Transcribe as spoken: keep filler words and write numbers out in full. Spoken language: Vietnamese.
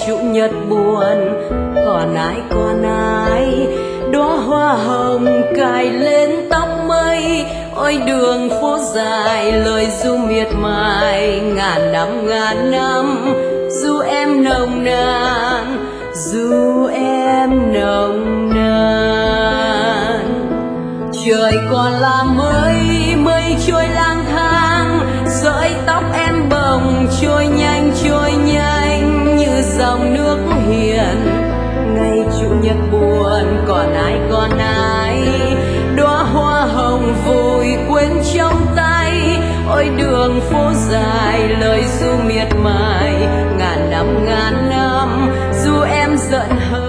chủ nhật buồn, còn ai còn ai đóa hoa hồng cài lên tóc mây. Ôi đường phố dài lời ru miệt mài, ngàn năm ngàn năm dù em nồng nàn, dù em nồng nàn. Trời còn là mây, mây trôi lang thang, sợi tóc em bồng trôi nhanh trôi nhanh như dòng nước hiền. Ngày chủ nhật buồn, còn ai còn ai đóa hoa hồng vùi quên trong tay. Ôi đường phố dài lời ru miệt mài, ngàn năm ngàn năm dù em giận hờn.